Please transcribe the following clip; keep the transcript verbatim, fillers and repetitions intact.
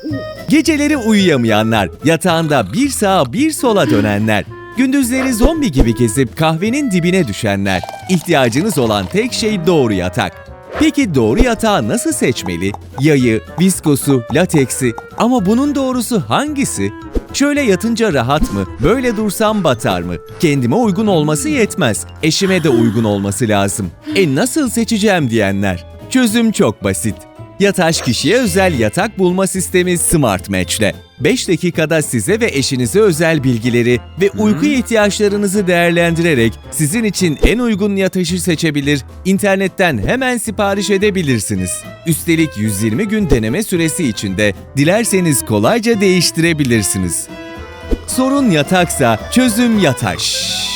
Geceleri uyuyamayanlar, yatağında bir sağa bir sola dönenler, gündüzleri zombi gibi gezip kahvenin dibine düşenler, ihtiyacınız olan tek şey doğru yatak. Peki doğru yatağı nasıl seçmeli? Yayı, viskosu, lateksi ama bunun doğrusu hangisi? Şöyle yatınca rahat mı? Böyle dursam batar mı? Kendime uygun olması yetmez. Eşime de uygun olması lazım. E nasıl seçeceğim diyenler? Çözüm çok basit. Yataş kişiye özel yatak bulma sistemi Smart Match'le. beş dakikada size ve eşinize özel bilgileri ve uyku ihtiyaçlarınızı değerlendirerek sizin için en uygun yataşı seçebilir, internetten hemen sipariş edebilirsiniz. Üstelik yüz yirmi gün deneme süresi içinde dilerseniz kolayca değiştirebilirsiniz. Sorun yataksa çözüm Yataş.